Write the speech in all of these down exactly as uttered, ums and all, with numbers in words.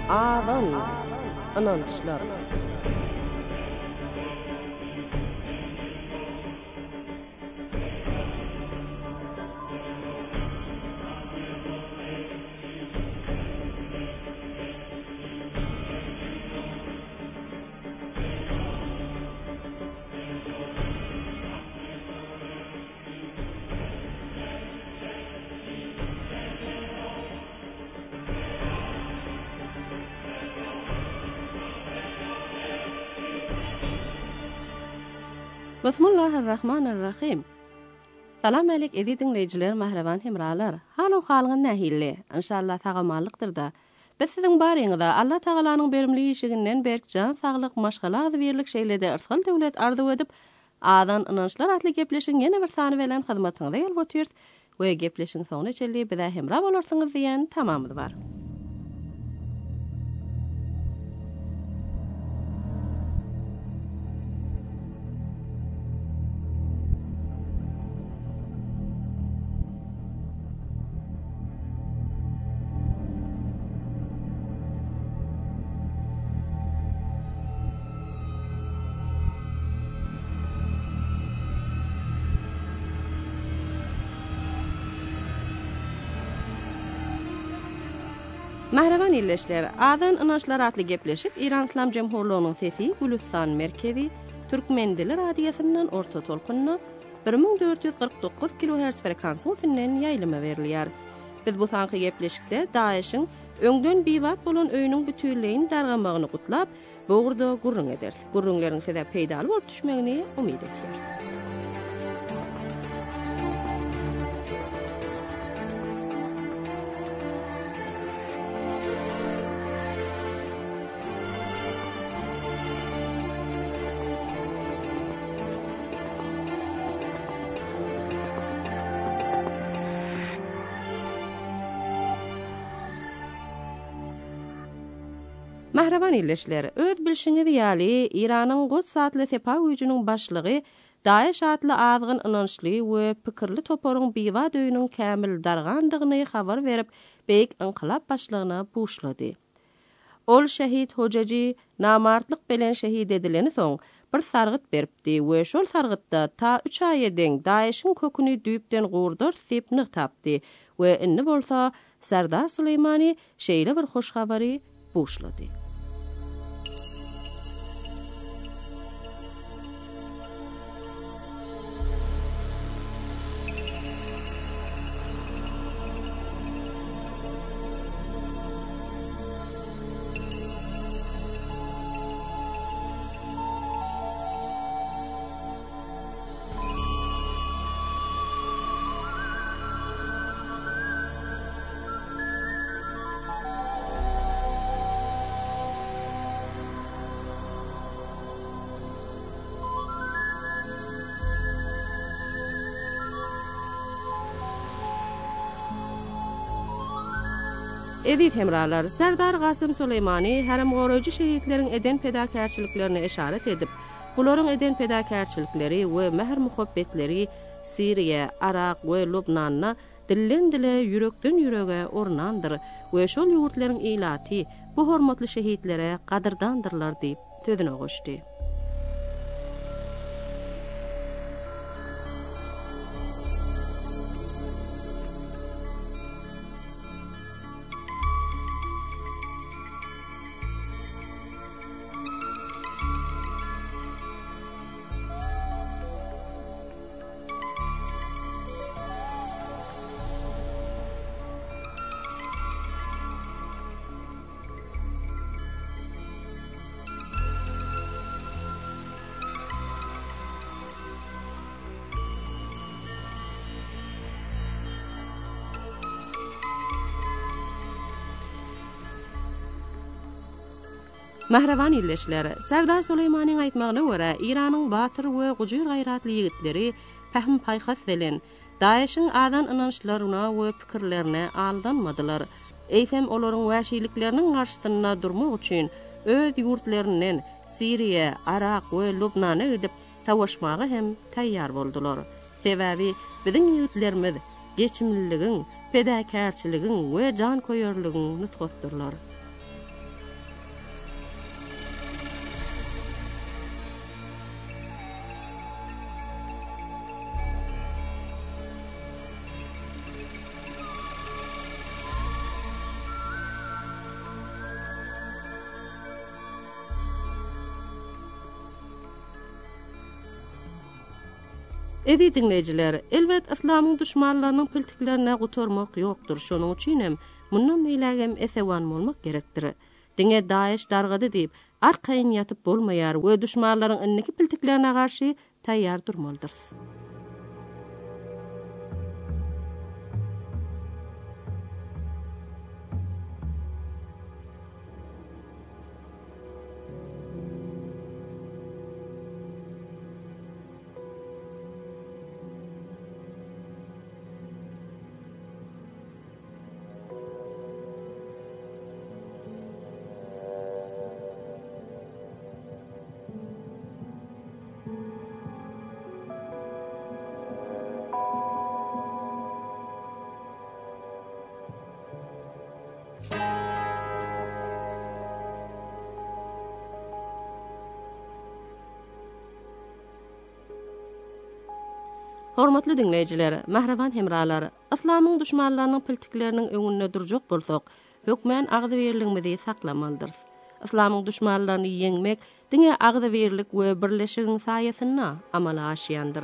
Adan inançlar. Bismillahirrahmanirrahim. Salam aleyk edi dinleyiciler, mahraban hemralar. Halu halğın nähille? İnşallah tagamallıqdır da. Biz sizin baryňyzda Allah Taalanyň berimli işiginden berk jan saglyk maşgala ady berlik şeýlede ırsyl döwlet arzu edip, adan inançlar atly gepleşiň ýene bir sany bilen hyzmatyňyza ýelbotýar we gepleşiň soňuna çelli bize hemra bolarsyňyz diýen tamamy bar. Mahravan illeşler, adan inançlar atly gepleşip İran İslam Cemhurluğunyň sesi Gülistan merkezi Türkmen dili radiosynyň orta tolkununa bir ming dört ýüz gyrk dokuz kilohertz frekansyny üstünden ýaýlama berilýär. Biz bu sanky gepleşikde Daeşiň öňden biwat bolan öýüniň bütünleýini dargamagyny gutlap, bogurda gurrun eder. Gurrunlaryň sebäp peýda bolup düşmegini umyt etýär. Mahravan illeşler, öz bilşiňiz ýaly İranyň Quds satly sepa güýjüniň başlygy Daeş atly azgyn inançly we pikirli toparyň biwa döýüniň kämil dargandygyny habar berip, beýik inqilab başlygyna buşlady. Ol şehit hojaji namartlyk bilen şehit edileni soň bir sargyt beripdi we şol sargytda ta üç ay eden Daeşiň köküni düýpden gurdur sepni tapdy we inni bolsa Serdar Süleýmany şeýle bir hoş habary buşlady. Edip hemralar, Serdar Gasym Süleýmany herem goraýjy şehitleriň eden pedakärçiliklerine işaret edip, bularyň eden pedakärçilikleri we mehr muhabbetleri Siriýa, Arak we Lubnanna dillen dile yürekden ýürege ornandyr we şol ýurtlaryň ilaty bu hormatly şehitlere gadardandyrlar diýip tödüne goşdy. Mahravan illeşler, Serdar Süleýmanyň aýtmagyna görä, İranyň batyr we gujur gaýratly ýigitleri pähm paýhas bilen Daeşiň adan inançlaryna we pikirlerine aldanmadylar. Eýsem olaryň wäşilikleriniň garşysyna durmak üçin öz ýurtlarynyň Siriýa, Arak we Lubnana gidip tawaşmagy hem taýýar boldular. Sebäbi biziň ýigitlerimiz geçimliligiň, pedakärçiligiň we jan koýarlygyň nutgosdurlar. Edi dinleyiciler, elbet İslamyň düşmanlarynyň piltiklerine gutormak ýokdur. Şonuň üçin hem mundan meýlegem esewan bolmak gerekdir. Diňe Daeş dargady diýip arkaýyn ýatyp bolmaýar we düşmanlaryň inniki piltiklerine garşy taýýar durmalydyr. Hormatly dinleýijiler, mähreban hemralar, İslamyň düşmanlarynyň piltikleriniň öňünde durjak bolsak, hökmen agdyberligimizi saklamalydyr. İslamyň düşmanlaryny ýeňmek diňe agdyberlik we birleşigiň saýasyna amala aşýandyr.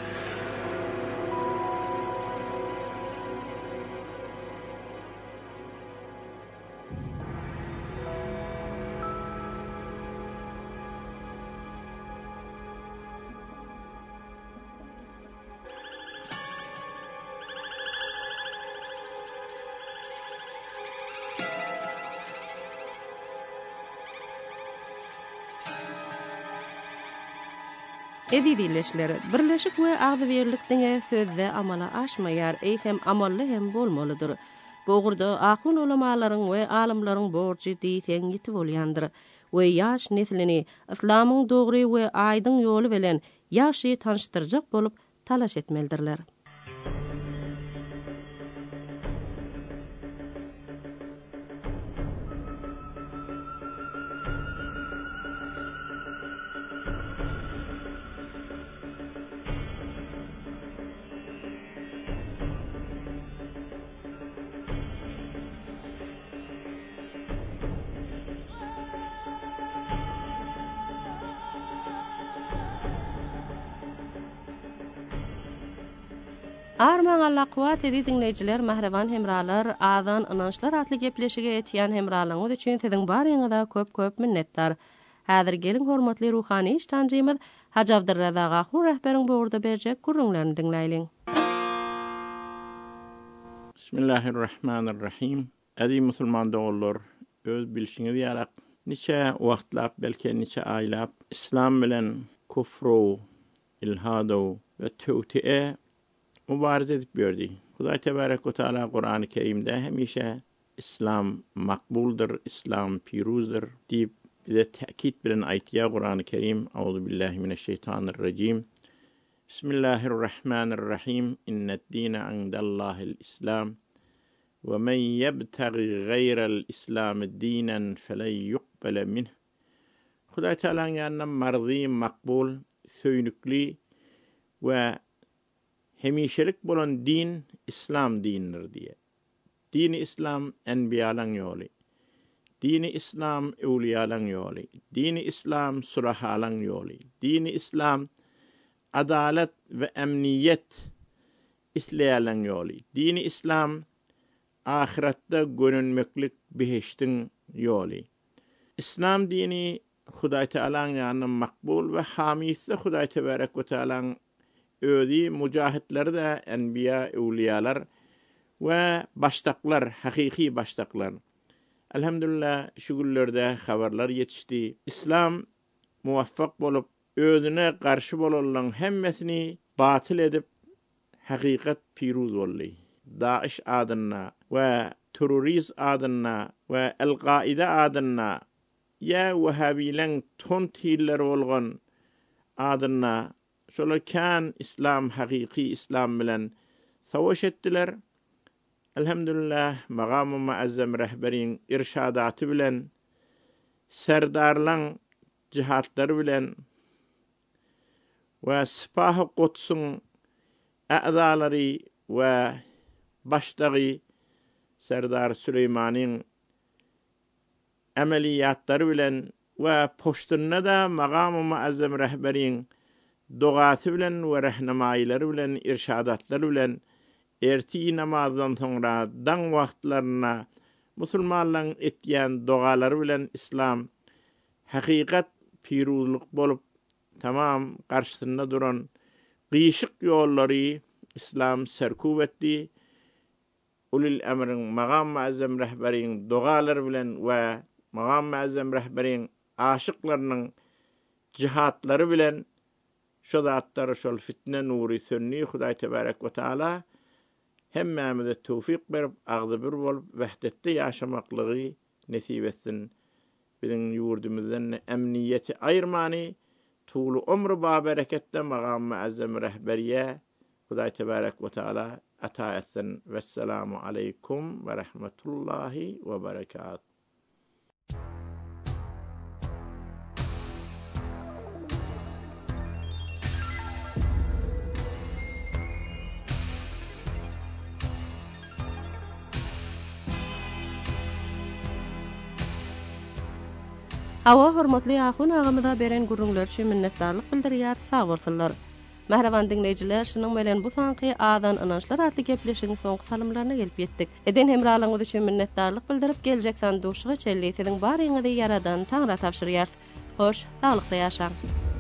Edi dileşleri, birleşik we agdyberlik diňe sözde amala aşmaýar, eýsem amally hem bolmalydyr. Bogurda ahun ulamalaryň we alimlaryň borçy diýsen ýetip bolýandyr. We ýaş neslini İslamyň dogry we aýdyň ýoly bilen ýaşy tanıştyrjak bolup talaş etmelidirler. Arman Allah kuwat edi dinleýijiler, mähreban hemralar, azan ynançlar atly gepleşige etýän hemralaryňyz üçin siziň baryňyzda köp-köp minnetdar. Häzir gelin hormatly ruhany iştanjymyz Haji Abdurraza Gahun rehberiň bogurda berjek gurrunlaryny dinläýliň. Bismillahirrahmanirrahim. Adi musulman dogullar, öz bilşiňizi ýarak niçe wagtlap, belki niçe aýlap İslam bilen kufru, ilhadu we tewti'e mübarize edip berdi. Hudaý tebarek ve taala Kur'an-ı Kerimde hemişe İslam makbuldur, İslam piruzdur diýip bize täkit bilen aýtýar Kur'an-ı Kerim. Auzu billahi mineşşeytanirracim. Bismillahirrahmanirrahim. İnned-dîne indallahil İslam. Ve men yebtagi gayra'l İslam dînen felen yuqbala minh. Hudaý Teala'nın ýanyndan marzy, makbul, söýnükli we hemişelik bolan din İslam dinidir diye. Dini İslam enbiyalan ýoly. Dini İslam ewliyalan ýoly. Dini İslam surahalan ýoly. Dini İslam adalet ve emniyet isleýän ýoly. Dini İslam ahiratda gönünmeklik beheştin ýoly. İslam dini Hudaý Teala'nın ýanyndan makbul ve hamisi Hudaý Tebarek ve Teala'nın özi mücahitler de enbiya, ewliyalar ve baştaklar, hakiki baştaklar. Elhamdülillah şu günlerde haberler yetişdi. İslam muvaffak bolup özüne karşı bolan hemmesini batıl edip hakikat piruz boldy. Daeş adyna ve terörist adyna ve El-Qaide adyna ya Wahhabilen tontiller bolgan adyna şolar kan İslam hakiki İslam bilen savaş etdiler. Elhamdülillah maqam-ı muazzam rehberiň irşadaty bilen serdarlaň cihatlary bilen we Sipah-ı Quds'un a'zalary we başdagy Serdar Süleymanyň ameliýatlary bilen we poştunyna da maqam-ı muazzam rehberiň dogasy bilen we rahnamayları bilen irşadatları bilen erti namazdan sonra dan wagtlaryna musulmanlaryň etýän dogalary bilen islam hakikat piruzluk bolup tamam karşısında duran gıyşık yolları islam serkup etdi. Ulul emrin magam muazzam rehberiň dogalary bilen we magam muazzam rehberiň aşyklarynyň cihatlary bilen şu zatlar şol fitne nuri sünni Hudaý tebarek we taala hemmemize tawfik berip agdy bir bolup wehdetde ýaşamaklygy nesip etsin. Bizim yurdumuzdan emniyeti ayrmany tuğlu ömrü ba berekette magam muazzam rehberiye Hudaý tebarek we taala ata etsin. Vesselamu aleykum ve rahmetullahi ve berekat. Hawa hormatly ahun agymyza beren gurrunlar üçin minnetdarlyk bildirýär, sag bolsunlar. Mehreban dinleyijiler, şunuň bilen bu sanky adan inançlar atly gepleşigiň soňky salymlaryna gelip ýetdik. Eden hemralygyňyz üçin minnetdarlyk bildirip geljek sanduşygy çelli siziň baryňyzy yaradan Taňra tapşyrýar. Hoş, saglykda ýaşaň.